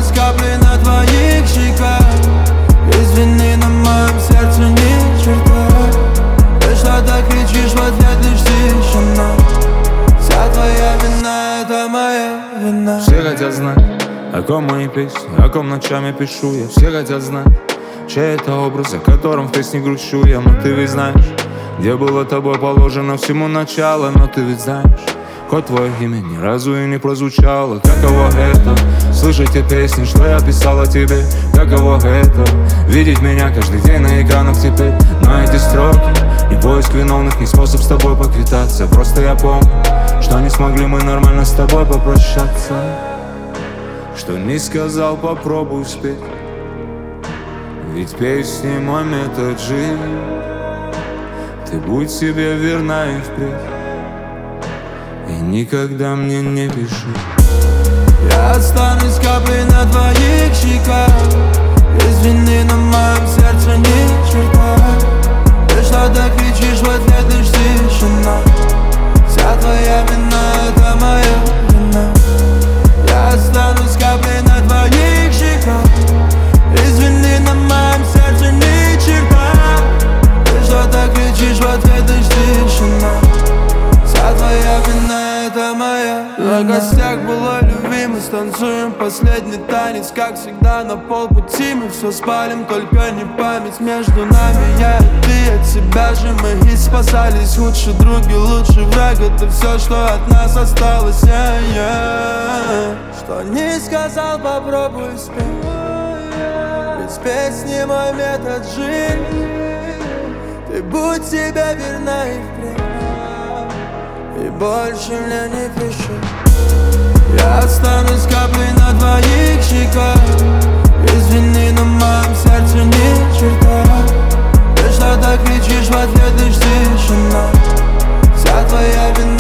останусь каплей на твоих щеках. Извини, на моем сердце ни черта. Ты что-то кричишь в ответ, лишь тишина. Вся твоя вина, это моя вина. Все хотят знать, о ком мои песни, о ком ночами пишу я. Все хотят знать, чей это образ, о котором в песне грущу я. Но ты ведь знаешь, где было тобой положено всему начало. Но ты ведь знаешь, хоть твое имя ни разу и не прозвучало. Каково это, слышать те песни, что я писала тебе. Каково это, видеть меня каждый день на экранах теперь. Но эти строки не поиск виновных, не способ с тобой поквитаться. Просто я помню, что не смогли мы нормально с тобой попрощаться. Что не сказал, попробуй спеть. Ведь песни мой метод жизни. Ты будь себе верна и впредь. И никогда мне не пиши. Я останусь каплей на твоих щеках. Извини, на моем сердце ни черта. Ты что-то кричишь в ответ, лишь тишина. Вся твоя вина, это моя вина. Я останусь каплей на твоих щеках. Извини, на моем сердце ни черта. Ты что-то кричишь в ответ, лишь тишина. Вся твоя вина, это моя вина. На гостях была любви, мы станцуем последний танец. Как всегда на полпути мы все спалим, только не память между нами. Я и ты, от себя же мы и спасались. Худшие други, лучший враг, это все, что от нас осталось. Что не сказал, попробуй спеть. Без песни мой метод жизни. Ты будь себе верна и впредь. И больше мне не пиши. Я останусь каплей на твоих щеках. Извини, на моем сердце ни черта. Ты что-то кричишь в ответ, лишь тишина. Вся твоя вина.